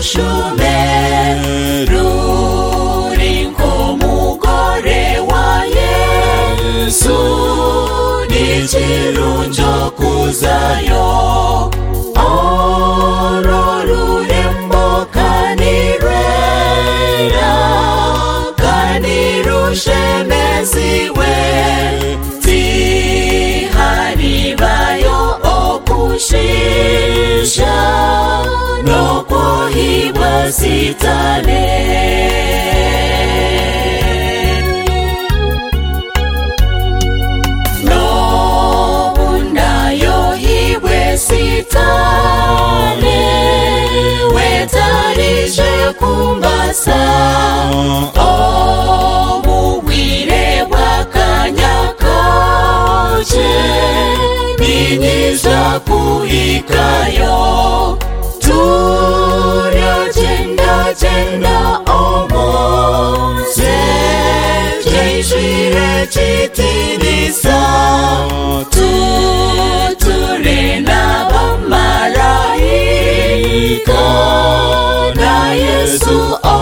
Ruri nk'umugore wa Yesu n'ikirunjo kuzayo ororurembo kanirwera kanirushemeziwe tiharibayo okushisha no kuhibwa sitane no bundayo hibwe sitane wetarije kumbasa omubwire bw'akanyakaje ninyiza kuhikayo Jenda omonse Jeshire chitirisa Tuturena bamaraika Na Yesu